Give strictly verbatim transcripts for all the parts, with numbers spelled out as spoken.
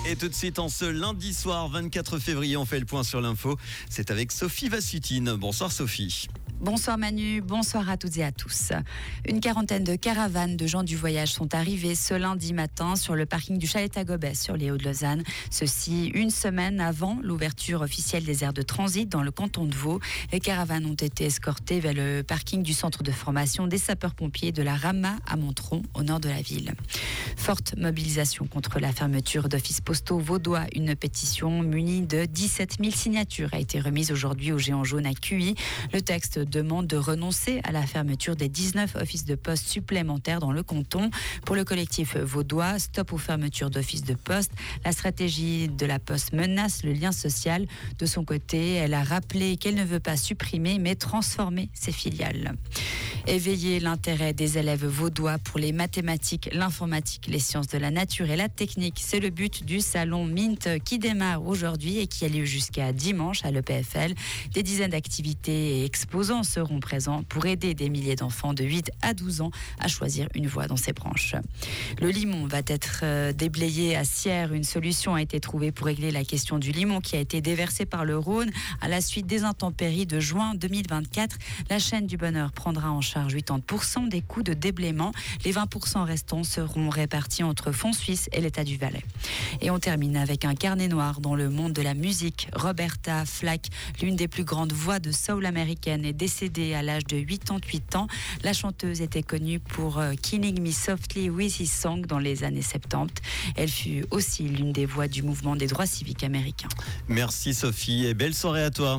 Et tout de suite, en ce lundi soir, vingt-quatre février, on fait le point sur l'info. C'est avec Sophie Vassutine. Bonsoir Sophie. Bonsoir Manu, bonsoir à toutes et à tous. Une quarantaine de caravanes de gens du voyage sont arrivées ce lundi matin sur le parking du Chalet à Gobès sur les Hauts-de-Lausanne. Ceci une semaine avant l'ouverture officielle des aires de transit dans le canton de Vaud. Les caravanes ont été escortées vers le parking du centre de formation des sapeurs-pompiers de la Rama à Monteron, au nord de la ville. Forte mobilisation contre la fermeture d'offices postaux vaudois. Une pétition munie de dix-sept mille signatures a été remise aujourd'hui au Géant Jaune à Cuy. Le texte demande de renoncer à la fermeture des dix-neuf offices de poste supplémentaires dans le canton. Pour le collectif vaudois, stop aux fermetures d'offices de poste. La stratégie de la Poste menace le lien social. De son côté, elle a rappelé qu'elle ne veut pas supprimer mais transformer ses filiales. Éveiller l'intérêt des élèves vaudois pour les mathématiques, l'informatique, les sciences de la nature et la technique. C'est le but du salon Mint qui démarre aujourd'hui et qui a lieu jusqu'à dimanche à l'E P F L. Des dizaines d'activités et exposants seront présents pour aider des milliers d'enfants de huit à douze ans à choisir une voie dans ces branches. Le limon va être déblayé à Sierre. Une solution a été trouvée pour régler la question du limon qui a été déversé par le Rhône à la suite des intempéries de juin deux mille vingt-quatre. La chaîne du bonheur prendra en charge quatre-vingt-dix pour cent des coûts de déblaiement. Les vingt pour cent restants seront répartis entre Fonds Suisse et l'État du Valais. Et on termine avec un carnet noir dans le monde de la musique. Roberta Flack, l'une des plus grandes voix de soul américaine, est décédée à l'âge de quatre-vingt-huit ans. La chanteuse était connue pour Killing Me Softly with His Song dans les années soixante-dix. Elle fut aussi l'une des voix du mouvement des droits civiques américains. Merci Sophie et belle soirée à toi.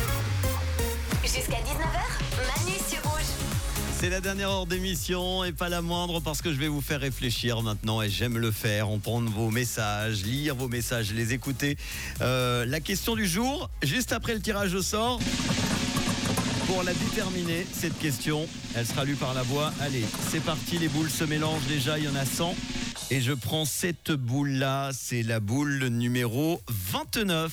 Jusqu'à dix-neuf heures, Manu sur Rouge. C'est la dernière heure d'émission et pas la moindre parce que je vais vous faire réfléchir maintenant et j'aime le faire. On prend vos messages, lire vos messages, les écouter. Euh, la question du jour, juste après le tirage au sort. Pour la déterminer, cette question, elle sera lue par la voix. Allez, c'est parti, les boules se mélangent déjà, il y en a cent. Et je prends cette boule-là, c'est la boule numéro vingt-neuf.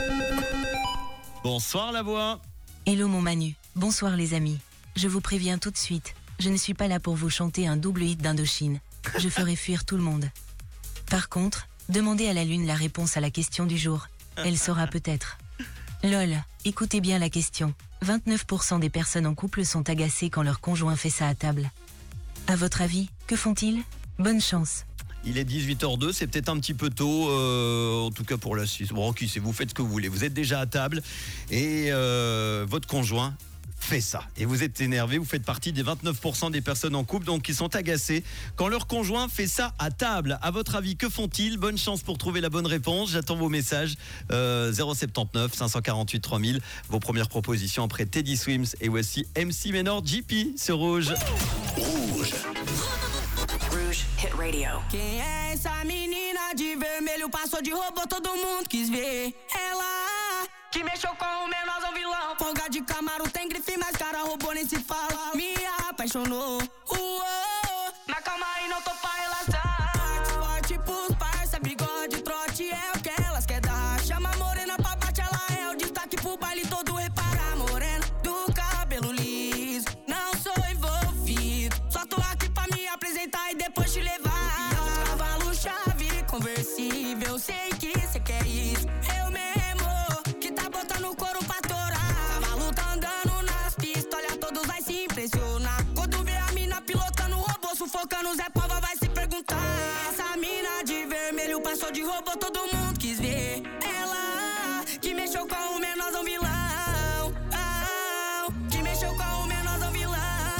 Bonsoir la voix. Hello mon Manu, bonsoir les amis. Je vous préviens tout de suite, je ne suis pas là pour vous chanter un double hit d'Indochine. Je ferai fuir tout le monde. Par contre, demandez à la lune la réponse à la question du jour. Elle saura peut-être. Lol, écoutez bien la question. vingt-neuf pour cent des personnes en couple sont agacées quand leur conjoint fait ça à table. À votre avis, que font-ils ? Bonne chance. Il est dix-huit heures deux, c'est peut-être un petit peu tôt, euh, en tout cas pour la Suisse. Bon, qui c'est, vous faites ce que vous voulez. Vous êtes déjà à table et euh, votre conjoint fait ça. Et vous êtes énervé, vous faites partie des vingt-neuf pour cent des personnes en couple donc qui sont agacées quand leur conjoint fait ça à table. À votre avis, que font-ils ? Bonne chance pour trouver la bonne réponse. J'attends vos messages. Euh, zéro sept neuf cinq cent quarante-huit trois mille. Vos premières propositions après Teddy Swims et voici M C Menor G P sur Rouge. Rouge. Rouge Hit Radio. Quem é essa menina de vermelho? Passou de robô, todo mundo quis ver. Ela que mexeu com o menorzão vilão. Folga de Camaro, tem grife, mas cara robô nem se fala. Me apaixonou. Uou, mas calma aí, não tô pra relação. Forte pros parça, bigode, trote é o que elas quer dar. Chama a morena pra bate, ela é o destaque pro baile todo. Repara, morena do cabelo liso. Não sou envolvido, só tô aqui pra me apresentar e depois te levar. Cavalo chave, conversível, sei que cê quer isso. Eu mesmo, que tá botando o couro pra torar. Cavalo tá andando nas pistas, olha, todos vai se impressionar. Quando vê a mina pilotando o robô, sufocando, Zé Pova vai se perguntar. Essa mina de vermelho passou de robô, todo mundo quis ver. Ela que mexeu com o menorzão vilão. Ah, que mexeu com o menorzão vilão.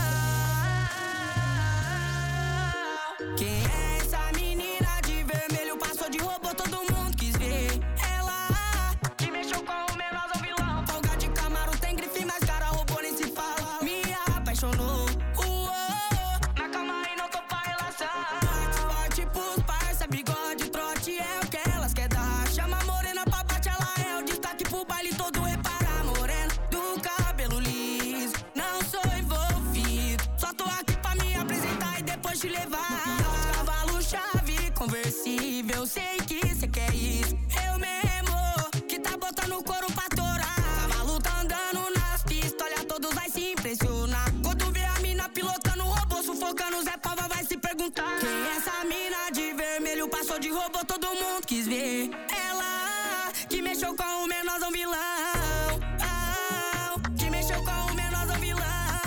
Quem é essa menina de vermelho? Passou de robô, todo mundo quis ver. Ela que mexeu com o menorzão vilão. Folga de Camaro, tem grife, mas cara robô nem se fala. Me apaixonou. Uou, mas calma aí, não tô pra relação. Forte pros parça, bigode, trote é o que elas quer dar. Chama a morena pra bate, ela é o destaque pro baile todo. Repara, morena do cabelo liso. Não sou envolvido, só tô aqui pra me apresentar e depois te levar. Cavalo chave, conversível, sei que cê quer isso. Eu mesmo, que tá botando o couro pra torar. Cavalo tá andando nas pistas, olha, todos vai se impressionar. Quando vê a mina pilotando o robô, sufocando, Zé Pova vai se perguntar. Quem é essa mina de vermelho? Passou de robô, todo todo mundo quis ver. Ela que mexeu com o menorzão vilão. Que mexeu com o menorzão vilão.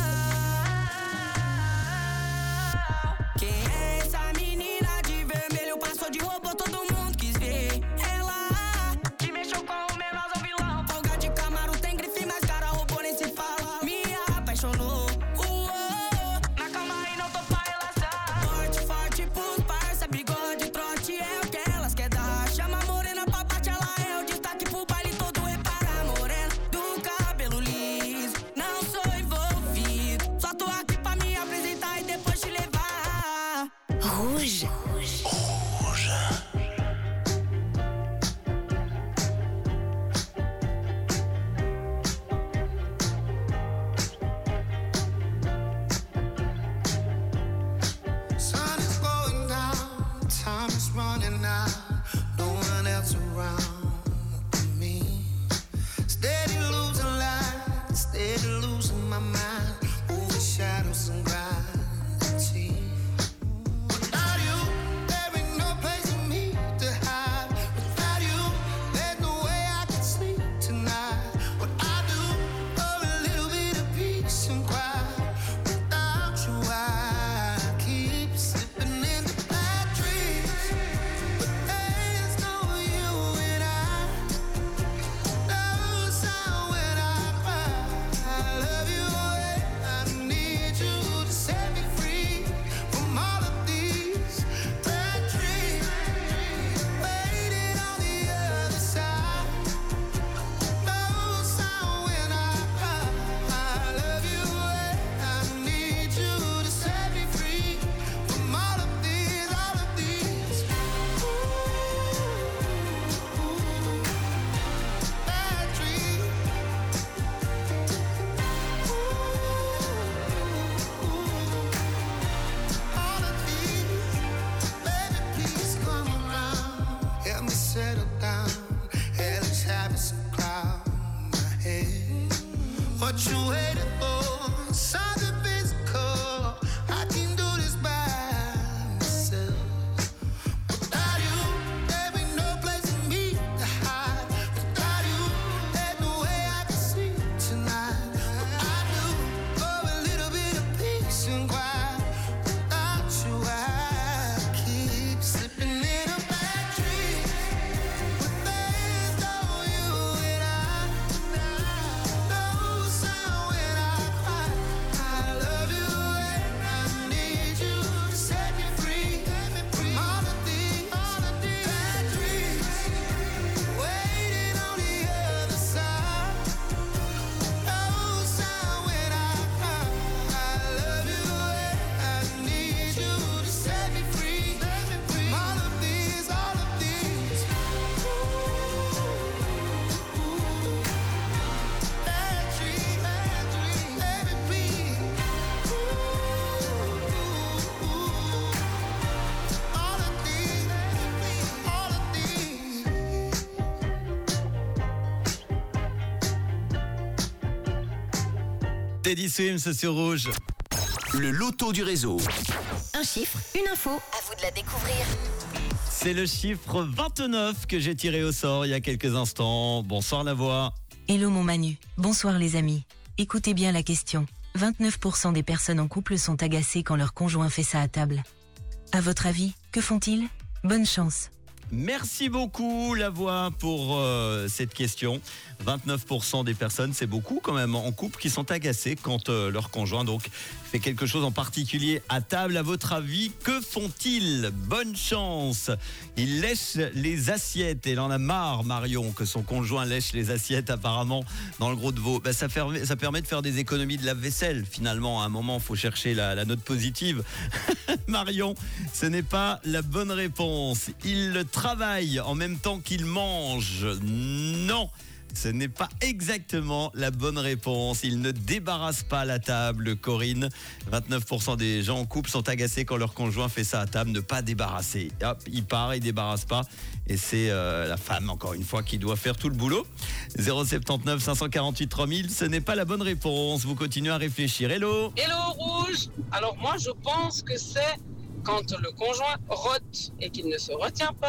Quem é essa menina de vermelho? Passou de robô, todo mundo quis ver. Ela que mexeu com o menorzão vilão. Folga de Camaro, tem grife, mas cara robô nem se fala. Me apaixonou. Uou, na cama e não tô pra relaxar. Forte, forte pros parça, bigode, trote é o que elas quer dar. Chama a morena pra bate, ela é o destaque pro baile todo. Repara, morena do cabelo liso. Não sou envolvido, só tô aqui pra me apresentar e depois te levar. Rouge. Sun is going down, time is running out. No one else around but me. Steady losing light, steady losing my mind. Over shadows and gravity. Without you, there ain't no place for me to hide. Without you, there's no way I can sleep tonight. What I do for a little bit of peace and quiet. Without you, I keep slipping into bad dreams. But there's no you and I. No sound when I cry. I love you and I need you to set me free from all of these bad dreams. Waiting on the other side. No sound when I cry. I love you and I need you to set me free from all of these, all of these bad dreams. All of these, baby, please come around. Help me settle down. Hell is having some cloud in my head. What you waiting for? Something physical. I can do this by myself. Without you, there ain't no place for me to hide. Without you, there's no way I can sleep tonight. What I do for a little bit of peace and quiet. Without you, I keep slipping in a bad dream. But there's no you and I. No sound when I cry. I love you and I need you to set me free from all of these, all of these bad dreams. Waiting on the other side. No sound when I cry. I love you and I need you to set me free from all of these, all of these bad dreams, bad dreams, baby, please. All of these, all of these. Teddy Swims sur Rouge. Le loto du réseau. Un chiffre, une info. À vous de la découvrir. C'est le chiffre vingt-neuf que j'ai tiré au sort il y a quelques instants. Bonsoir la voix. Hello mon Manu, bonsoir les amis. Écoutez bien la question. vingt-neuf pour cent des personnes en couple sont agacées quand leur conjoint fait ça à table. À votre avis, que font-ils ? Bonne chance. Merci beaucoup la voix pour euh, cette question. vingt-neuf pour cent des personnes, c'est beaucoup quand même en couple qui sont agacées quand euh, leur conjoint donc fait quelque chose en particulier à table. À votre avis, que font-ils ? Bonne chance. Ils lèchent les assiettes. Elle en a marre, Marion, que son conjoint lèche les assiettes apparemment dans le Gros de Vaud. Ben, ça, fait, ça permet de faire des économies de lave-vaisselle. Finalement, à un moment, il faut chercher la, la note positive. Marion, ce n'est pas la bonne réponse. Il travaille en même temps qu'il mange. Non. Ce n'est pas exactement la bonne réponse. Il ne débarrasse pas la table, Corinne. vingt-neuf pour cent des gens en couple sont agacés quand leur conjoint fait ça à table, ne pas débarrasser. Hop, il part, il débarrasse pas. Et c'est euh, la femme, encore une fois, qui doit faire tout le boulot. zéro sept neuf cinq cent quarante-huit trois mille, ce n'est pas la bonne réponse. Vous continuez à réfléchir. Hello. Hello Rouge. Alors moi je pense que c'est quand le conjoint rote et qu'il ne se retient pas.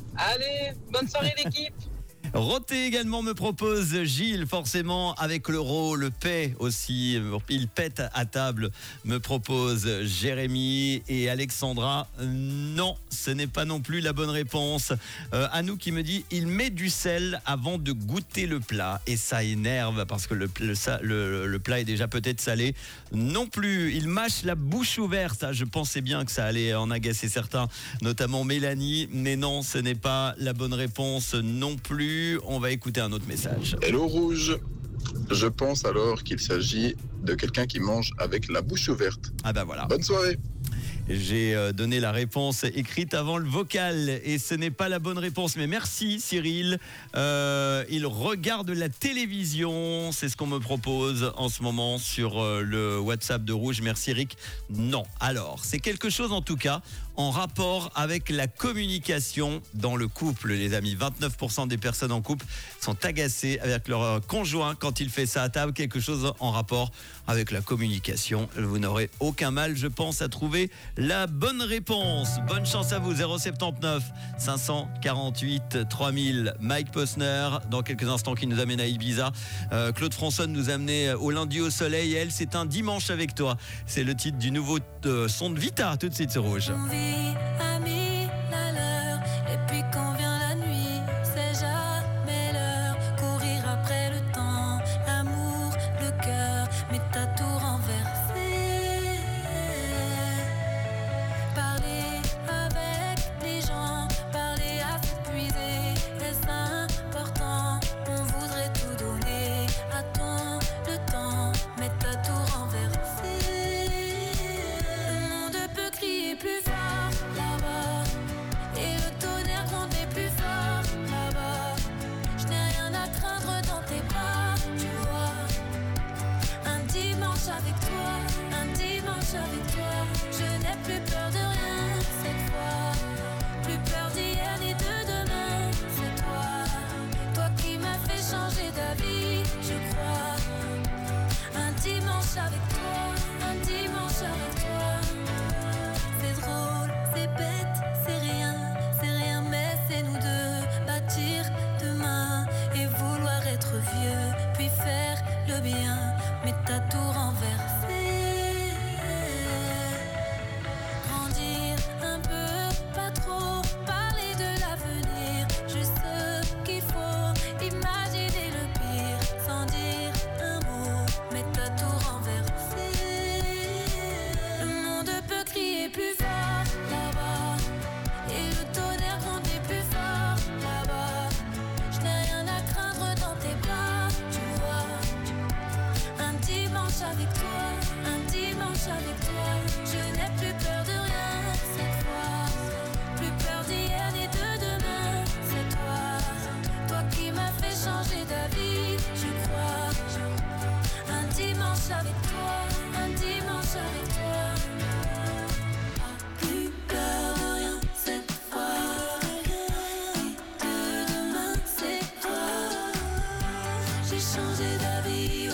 Allez, bonne soirée l'équipe. Roté également me propose Gilles, forcément avec l'euro, le paix aussi, il pète à table, me propose Jérémy et Alexandra. Non, ce n'est pas non plus la bonne réponse. Euh, Anou qui me dit, il met du sel avant de goûter le plat et ça énerve parce que le, le, le, le plat est déjà peut-être salé. Non plus, il mâche la bouche ouverte. Je pensais bien que ça allait en agacer certains, notamment Mélanie, mais non, ce n'est pas la bonne réponse non plus. On va écouter un autre message. Hello Rouge, je pense alors qu'il s'agit de quelqu'un qui mange avec la bouche ouverte. Ah bah voilà. Bonne soirée. J'ai donné la réponse écrite avant le vocal et ce n'est pas la bonne réponse. Mais merci Cyril. Euh, il regarde la télévision, c'est ce qu'on me propose en ce moment sur le WhatsApp de Rouge. Merci Eric. Non. Alors, c'est quelque chose en tout cas en rapport avec la communication dans le couple, les amis. vingt-neuf pour cent des personnes en couple sont agacées avec leur conjoint quand il fait ça à table. Quelque chose en rapport avec la communication. Vous n'aurez aucun mal, je pense, à trouver la bonne réponse. Bonne chance à vous. zéro sept neuf cinq cent quarante-huit trois mille. Mike Posner, dans quelques instants, qui nous amène à Ibiza. Euh, Claude François nous a amené au lundi au soleil. Et elle, c'est un dimanche avec toi. C'est le titre du nouveau euh, son de Vita. Tout de suite, c'est Rouge. On vit à mille à l'heure, et puis quand vient la nuit, c'est jamais l'heure. Courir après le temps, l'amour, le cœur, mais t'as tout renversé. Parler avec les gens, parler à s'épuiser, est important. On voudrait tout donner à ton le temps, mais t'as tout renversé. Le monde peut crier plus fort là-bas, et le tonnerre gronder plus fort là-bas. Je n'ai rien à craindre dans tes bras, tu vois. Un dimanche avec toi, un dimanche avec toi. Je n'ai plus peur de rien cette fois. Plus peur d'hier ni de demain, c'est toi. Toi qui m'as fait changer d'avis, je crois. Un dimanche avec toi, un dimanche avec toi. C'est drôle, c'est bête, c'est rien, c'est rien, mais c'est nous deux. Bâtir demain et vouloir être vieux, puis faire le bien, mais t'as tout renversé. Grandir un peu, pas trop, parler de l'avenir, juste ce qu'il faut, imaginer le pire, sans dire un mot, mais t'as tout renversé. Le monde peut crier plus fort là-bas, et le tonnerre gronder plus fort là-bas. Je n'ai rien à craindre dans tes bras, tu vois. Un dimanche avec toi, un dimanche avec toi. Je n'ai plus peur de rien cette fois. Plus peur d'hier ni de demain, c'est toi. Toi qui m'as fait changer d'avis, je crois. Un dimanche avec toi, un dimanche avec toi. Plus peur de rien cette fois. Ni de demain, c'est toi. J'ai changé d'avis, ouais.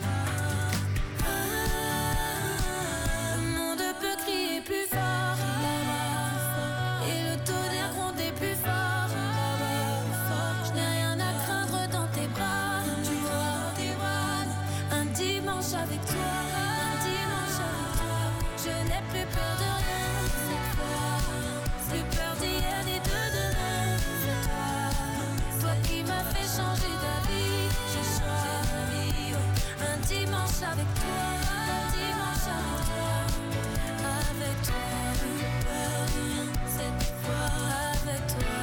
Ah, le monde peut crier plus fort là-bas, et le tonnerre gronder plus fort là-bas. Je n'ai rien à craindre dans tes bras, tu vois. Un dimanche avec toi, un dimanche avec toi. Je n'ai plus peur de rien cette fois. Plus peur d'hier ni de demain, c'est toi. Toi qui m'as fait changer d'avis, j'ai changé d'avis, ouais. Un dimanche avec toi, un dimanche avec toi. Avec toi, plus peur de rien cette fois. Avec toi,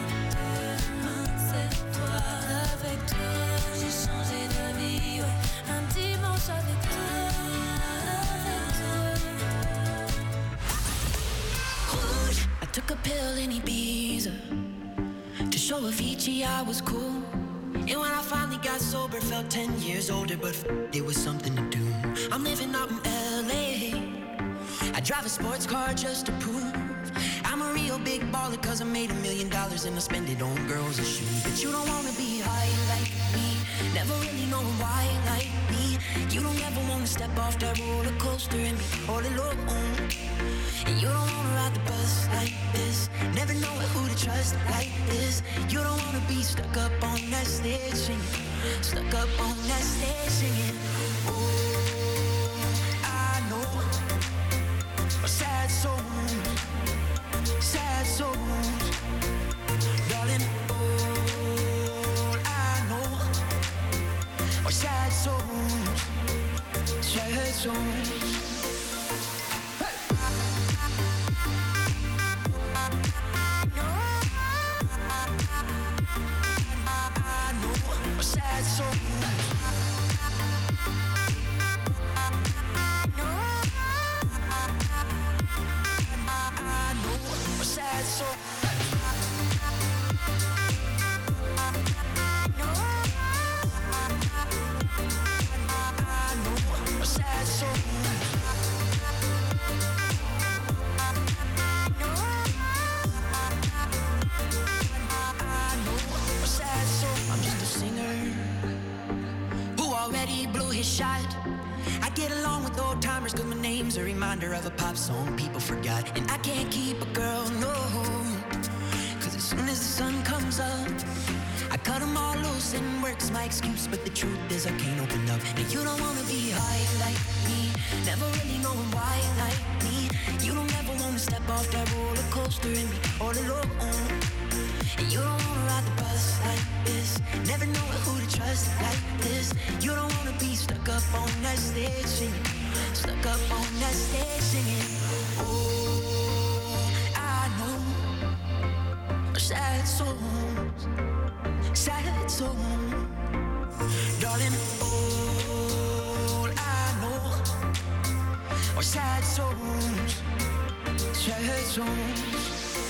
c'est toi. Avec toi, j'ai changé d'avis, ouais. Un dimanche avec toi, avec toi. Rouge. I took a pill in Ibiza to show Avicii I was cool. And when I finally got sober, felt ten years older, but f- it was something to do. I'm living out in L A. I drive a sports car just to prove I'm a real big baller, cause I made a million dollars and I spend it on girls and shoes. But you don't wanna be high like me, never really knowing why like me. You don't ever wanna step off that roller coaster and be all alone. And you don't wanna ride the bus like this, never knowing who to trust like this. You don't wanna be stuck up on that stage singing, stuck up on that stage singing. Oh, I know a sad soul, sad souls, darling. All I know are sad souls, sad souls. A reminder of a pop song people forgot. And I can't keep a girl, no, cause as soon as the sun comes up, I cut them all loose and work's my excuse. But the truth is I can't open up. And you don't wanna be high like me, never really knowing why like me. You don't ever wanna step off that roller coaster and be all alone. And you don't wanna ride the bus like this, never knowing who to trust like this. You don't wanna be stuck up on that stage singing, stuck up on that stage singing. Oh, I know sad souls, sad souls, darling. All I know are sad souls, sad souls.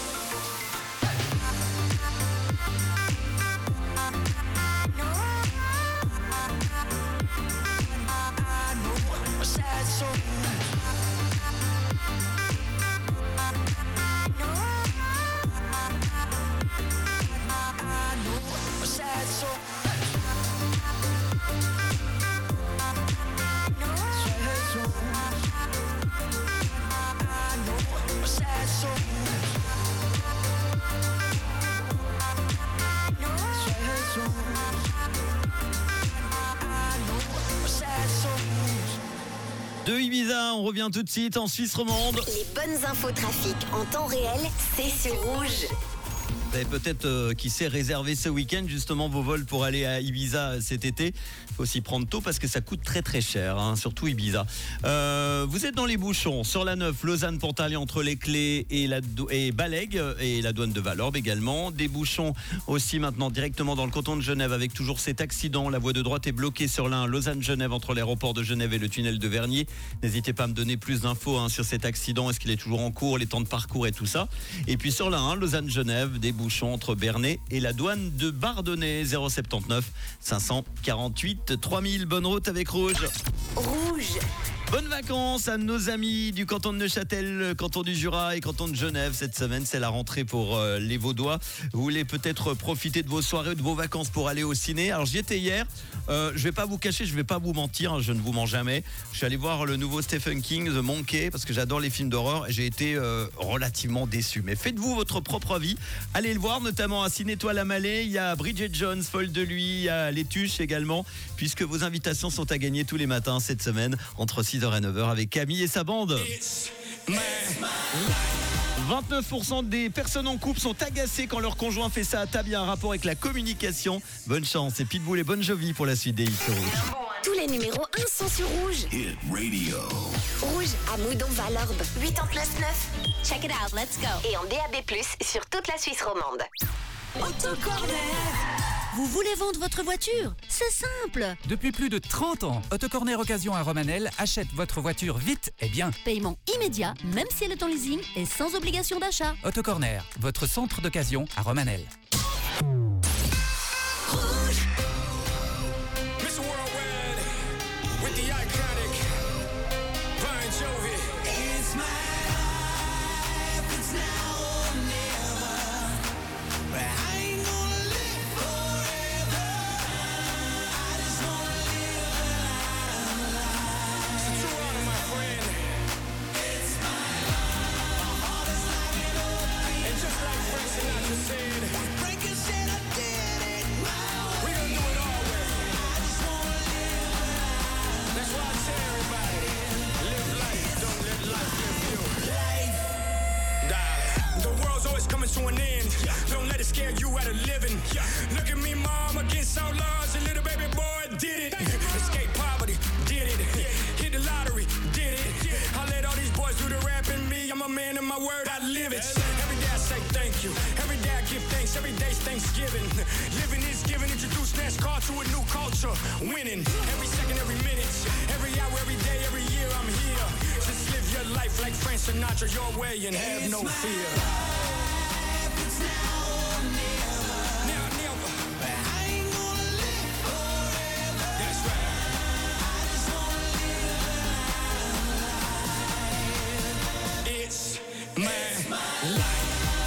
De Ibiza, on revient tout de suite en Suisse romande. Les bonnes infos trafic en temps réel, c'est sur Rouge. Vous avez peut-être, euh, qui sait, réservé ce week-end justement vos vols pour aller à Ibiza cet été. Il faut s'y prendre tôt parce que ça coûte très très cher, hein, surtout Ibiza. Euh, vous êtes dans les bouchons sur la neuf, Lausanne-Pontarlier entre les Clés et, la, et Balègue et la douane de Valorbe également. Des bouchons aussi maintenant directement dans le canton de Genève avec toujours cet accident. La voie de droite est bloquée sur l'un, Lausanne-Genève entre l'aéroport de Genève et le tunnel de Vernier. N'hésitez pas à me donner plus d'infos hein, sur cet accident. Est-ce qu'il est toujours en cours, les temps de parcours et tout ça. Et puis sur l'un, Lausanne-Genève, des bouchons entre Bernay et la douane de Bardonnay. Zéro sept neuf cinq cent quarante-huit trois mille. Bonne route avec Rouge. Rouge. Bonnes vacances à nos amis du canton de Neuchâtel, canton du Jura et canton de Genève. Cette semaine, c'est la rentrée pour euh, les Vaudois. Vous voulez peut-être profiter de vos soirées ou de vos vacances pour aller au ciné. Alors, j'y étais hier. Euh, je vais pas vous cacher, je vais pas vous mentir, je ne vous mens jamais. Je suis allé voir le nouveau Stephen King, The Monkey, parce que j'adore les films d'horreur et j'ai été euh, relativement déçu. Mais faites-vous votre propre avis. Allez le voir, notamment à Ciné-Toile à Malais. Il y a Bridget Jones, folle de lui. Il y a Les Tuches également, puisque vos invitations sont à gagner tous les matins cette semaine entre six heures et neuf heures avec Camille et sa bande. vingt-neuf pour cent des personnes en couple sont agacées quand leur conjoint fait ça à table. Il y a un rapport avec la communication. Bonne chance et Pitbull et Bon Jovi pour la suite des hits sur Rouge. Tous les numéros un sont sur Rouge. Hit Radio. Rouge à Moudon Valorbe. quatre-vingt-dix-neuf neuf. Check it out, let's go. Et en D A B plus, sur toute la Suisse romande. Autocorner. Vous voulez vendre votre voiture? C'est simple. Depuis plus de trente ans, Autocorner Occasion à Romanel achète votre voiture vite et bien. Paiement immédiat, même si elle est en leasing et sans obligation d'achat. Autocorner, votre centre d'occasion à Romanel. yeah, you had a living. Look at me, mama, get so large, a little baby boy did it. Escape poverty, did it. Hit the lottery, did it. I let all these boys do the rap and me, I'm a man of my word, I live it. Every day I say thank you, every day I give thanks, every day's Thanksgiving. Living is giving, introduce NASCAR to a new culture. Winning, every second, every minute, every hour, every day, every year I'm here. Just live your life like Frank Sinatra, your way, and have no fear. It's now or never. Now, never. I ain't gonna live forever. That's right. I just wanna live. It's my life.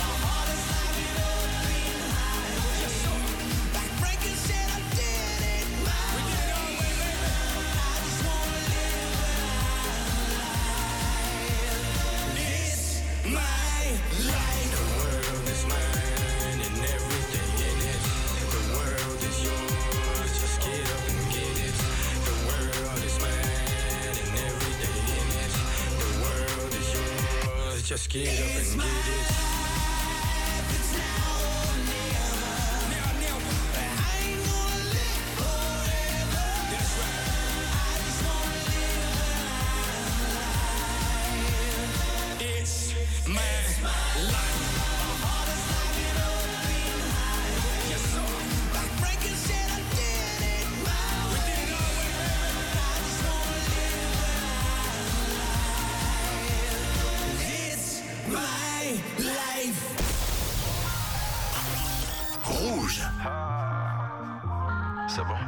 Just get up and get it. It's now or never. Now, never. I ain't gonna live forever. That's right. I just wanna live. It's my life. My heart is like an open highway. Yes, sir. Like Franklin said, I did it my We way. did it our way, baby. I just wanna live life. It's my life. Rouge. C'est bon.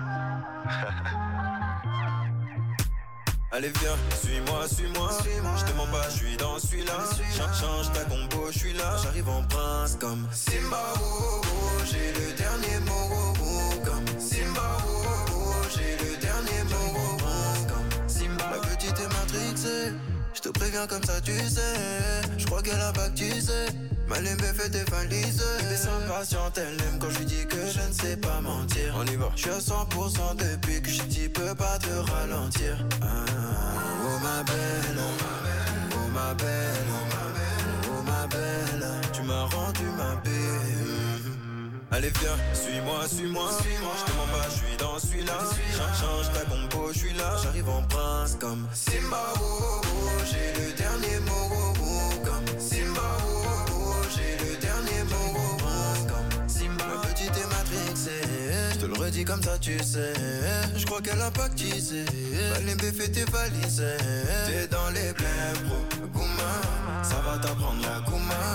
Allez viens, suis-moi, suis-moi, je te mens pas, je suis dans celui-là. Change, change ta combo, je suis là. J'arrive en prince comme Simba, oh, oh, j'ai le dernier mot, oh, oh, comme Simba, oh, oh, j'ai le dernier mot, oh, oh, comme Simba. La petite est matrixée, je te préviens comme ça tu sais. Je crois qu'elle a pas que tu sais. Ma limbe fait des valises. Elle s'impatiente, elle aime quand je lui dis que je ne sais pas mentir. On y va. Je suis à cent pour cent depuis que je dis peux pas te ralentir. Ah, oh ma belle, oh ma belle, oh ma belle, tu m'as rendu ma belle. Allez viens, suis-moi, suis-moi, je te mens pas, je suis dans celui-là. Change, change ta compo, je suis là. J'arrive en prince comme Simba, oh, oh, oh, j'ai le dernier mot, oh, oh, comme Simba, oh, oh, oh, j'ai le dernier mot, oh, oh, comme Simba. Ma petite est matrixée, je te le redis comme ça tu sais. Je crois qu'elle a pas que tu sais. Balimbe fait tes valises. T'es dans les blèmes, bro, Gouma. Ça va t'apprendre la Gouma.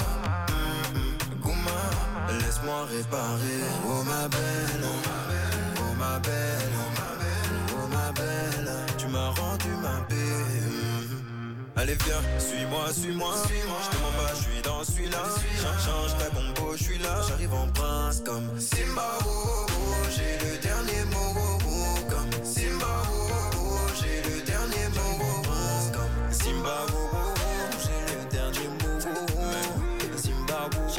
Laisse-moi réparer. Oh ma belle, oh ma belle, oh ma belle, tu m'as rendu ma belle. Allez viens, suis-moi, suis-moi, je te mens pas, je suis dans celui-là. Change, change ta compo, je suis là. J'arrive en prince comme Simba, oh, oh, oh, j'ai le dernier mot, oh, oh, comme Simba, oh, oh, oh, j'ai le dernier mot, oh, oh, comme Simba, oh, oh, oh, j'ai le dernier mot, oh, oh, Simba, oh, oh, oh.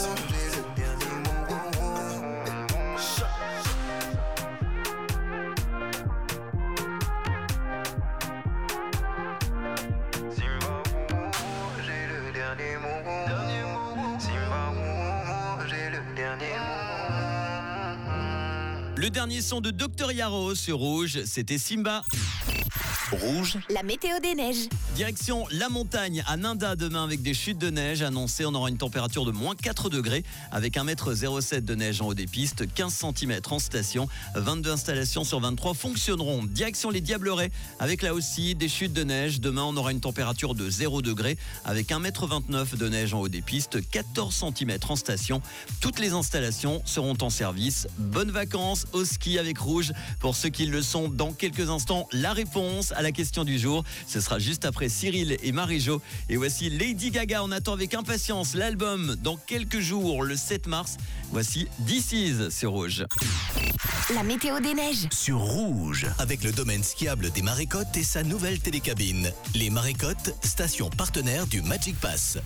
Le dernier son de Docteur Yaro sur Rouge, c'était Simba. Rouge. La météo des neiges. Direction la montagne à Nanda demain avec des chutes de neige annoncées. On aura une température de moins quatre degrés avec un mètre zéro sept de neige en haut des pistes, quinze centimètres en station. vingt-deux installations sur vingt-trois fonctionneront. Direction les Diablerets avec là aussi des chutes de neige. Demain, on aura une température de zéro degré avec un mètre vingt-neuf de neige en haut des pistes, quatorze centimètres en station. Toutes les installations seront en service. Bonnes vacances au ski avec Rouge. Pour ceux qui le sont, dans quelques instants, la réponse à la question du jour. Ce sera juste après Cyril et Marie-Jo. Et voici Lady Gaga. On attend avec impatience l'album dans quelques jours, le sept mars. Voici This Is sur Rouge. La météo des neiges. Sur Rouge, avec le domaine skiable des Marécottes et sa nouvelle télécabine. Les Marécottes, station partenaire du Magic Pass.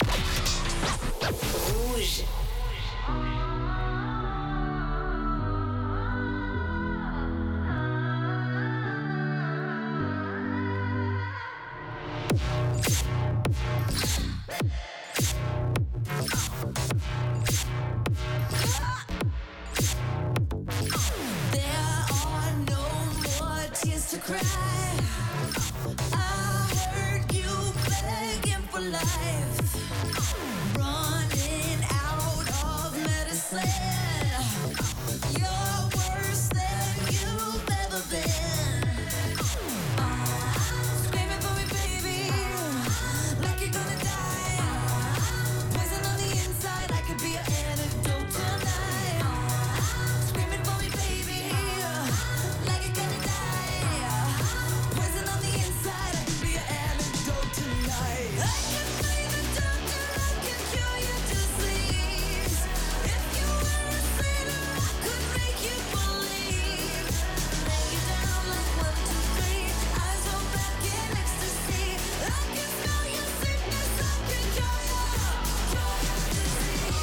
Rouge. cry. I heard you begging for life, running out of medicine. You're worse than you've ever been. Uh, screaming for me, baby, like you're gonna die. Poison on the inside, I could be an antidote tonight. Uh, screaming for me, baby, like you're gonna die. Poison on the inside, I could be an antidote tonight. I can be the doctor, I can cure your disease. If you were a sinner, I could make you believe. Lay you down like one, two, three, eyes roll back in ecstasy. I can smell your sickness, I can cure your, cure your disease.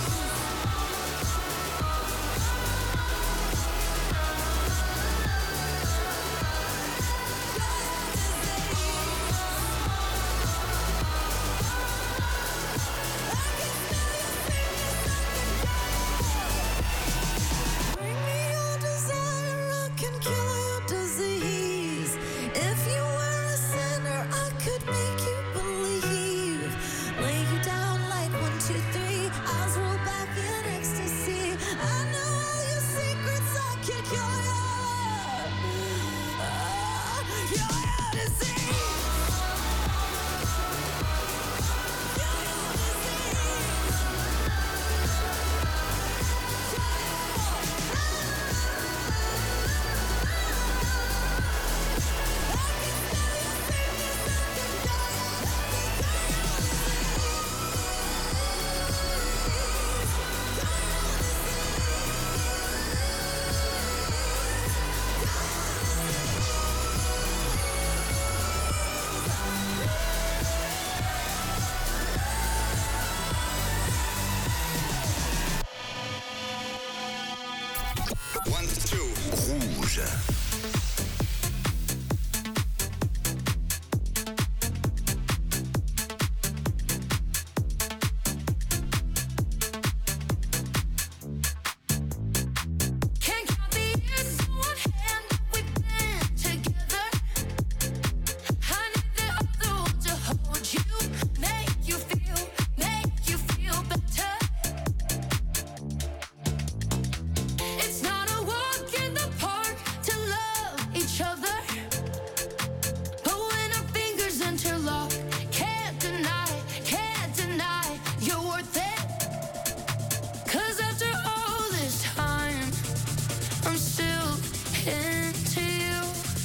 Bring me your desire, I can cure your disease. If you were a sinner, I could make you believe. Lay you down like one, two, three, eyes roll back in ecstasy. I know all your secrets, I can cure your, uh, cure your disease. One, two. Rouge. Can't count the years on one hand that we've been together. I need the other one to hold you, make you feel, make you feel better. It's not a walk in the park to love each other, but when our fingers interlock, can't deny, can't deny you're worth it. 'Cause after all this time, I'm still into you.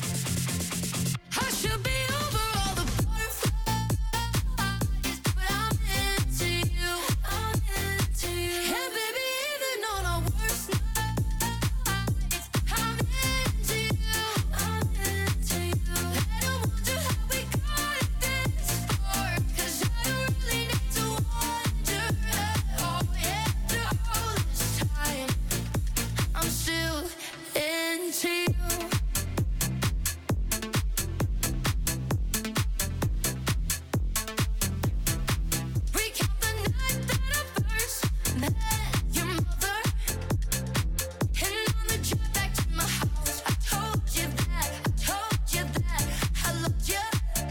I should be over all the butterflies, but I'm into you. I'm into you. And baby, even on our worst nights, I'm into you. I'm into you. I don't wonder how we got this far, 'cause I don't really need to wonder at all. After all this time, I'm still into you. Recount the night that I first met your mother, and on the drive back to my house, I told you that, I told you that I loved you.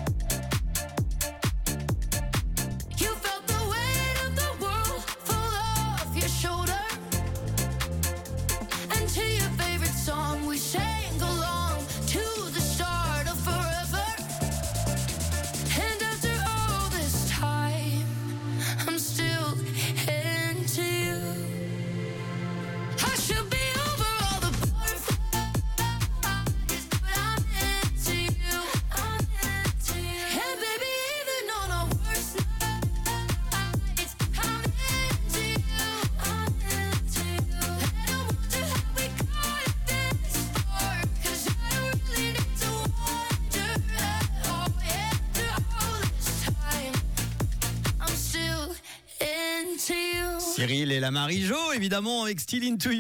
You felt the weight of the world fall off your shoulder, and to your favorite song we sang along to the start of forever. And after all this time, I'm still into you. I should be over all the butterflies, but I'm into you. I'm into you. And baby, even on our worst nights, I'm into you. I'm into you. I don't wonder how we got this far, 'cause I don't really need to wonder at all. After all this time, I'm still into you. Cyril et la Marie-Jo, évidemment, avec Still Into You.